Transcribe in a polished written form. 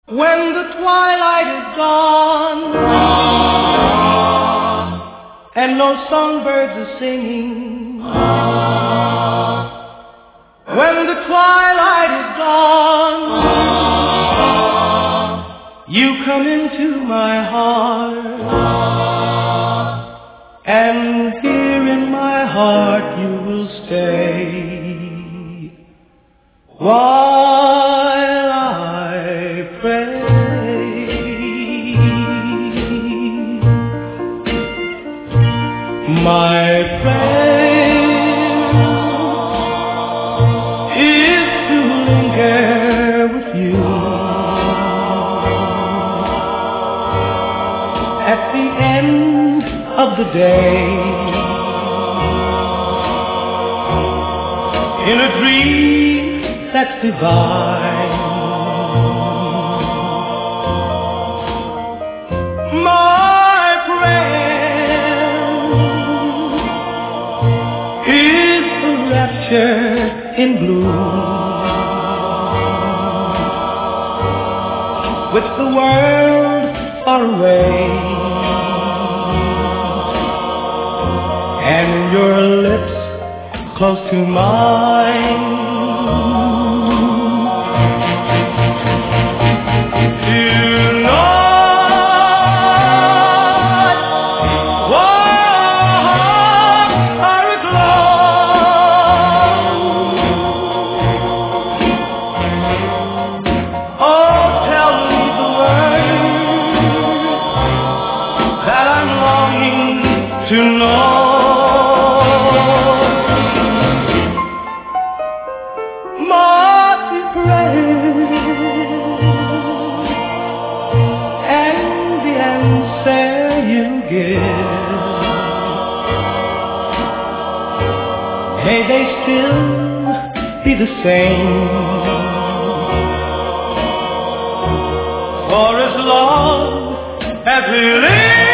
When the twilight is gone and no songbirds are singing, when the twilight is gone, you come into my heart, and here in my heart you will stay while I pray. My prayer is to linger with you at the end of the day, in a dream that's divine. My prayer is a rapture in bloom, with the world far away, and your lips close to mine. To know my prayer and the answer you give, may they still be the same, for as long as we live.